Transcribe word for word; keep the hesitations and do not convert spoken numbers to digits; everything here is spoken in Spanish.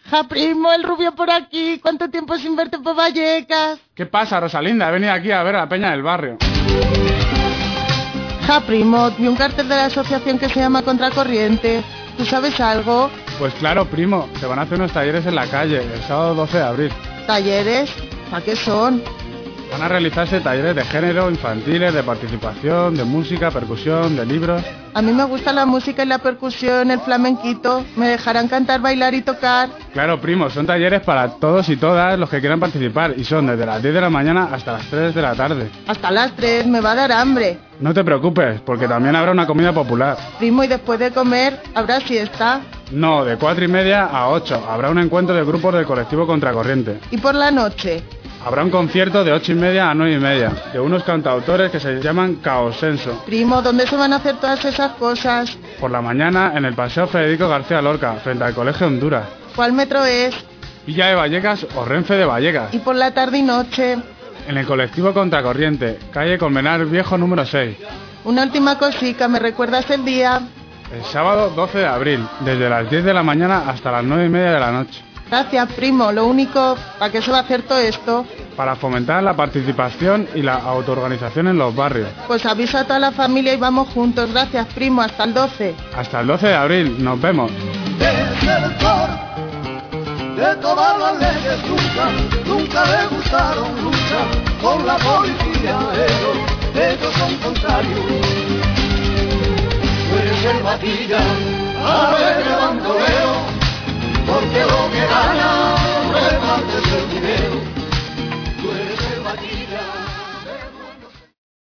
Ja, primo, el rubio por aquí. ¿Cuánto tiempo sin verte por Vallecas? ¿Qué pasa, Rosalinda? He venido aquí a ver a la peña del barrio. Ja, primo, vi un cartel de la asociación que se llama Contracorriente. ¿Tú sabes algo? Pues claro, primo, se van a hacer unos talleres en la calle el sábado doce de abril. ¿Talleres? ¿Para qué son? Van a realizarse talleres de género, infantiles, de participación, de música, percusión, de libros. A mí me gusta la música y la percusión, el flamenquito. ¿Me dejarán cantar, bailar y tocar? Claro, primo, son talleres para todos y todas los que quieran participar y son desde las diez de la mañana hasta las tres de la tarde. Hasta las tres, me va a dar hambre. No te preocupes, porque también habrá una comida popular. Primo, ¿y después de comer habrá siesta? No, de cuatro y media a ocho habrá un encuentro de grupos del colectivo Contracorriente. ¿Y por la noche? Habrá un concierto de ocho y media a nueve y media, de unos cantautores que se llaman Caosenso. Primo, ¿dónde se van a hacer todas esas cosas? Por la mañana en el Paseo Federico García Lorca, frente al Colegio Honduras. ¿Cuál metro es? Villa de Vallecas o Renfe de Vallecas. ¿Y por la tarde y noche? En el colectivo Contracorriente, calle Colmenar Viejo número seis. Una última cosita, ¿me recuerdas el día? El sábado doce de abril, desde las diez de la mañana hasta las nueve y media de la noche. Gracias, primo. Lo único, ¿para qué se va a hacer todo esto? Para fomentar la participación y la autoorganización en los barrios. Pues avisa a toda la familia y vamos juntos. Gracias, primo. Hasta el doce. Hasta el doce de abril. Nos vemos. De todas las leyes nunca, nunca le gustaron luchar con la policía, ellos, ellos son contrarios. Tú eres el batilla, a ver el bandolero, porque lo que gana repartes el dinero. Tú eres el batilla.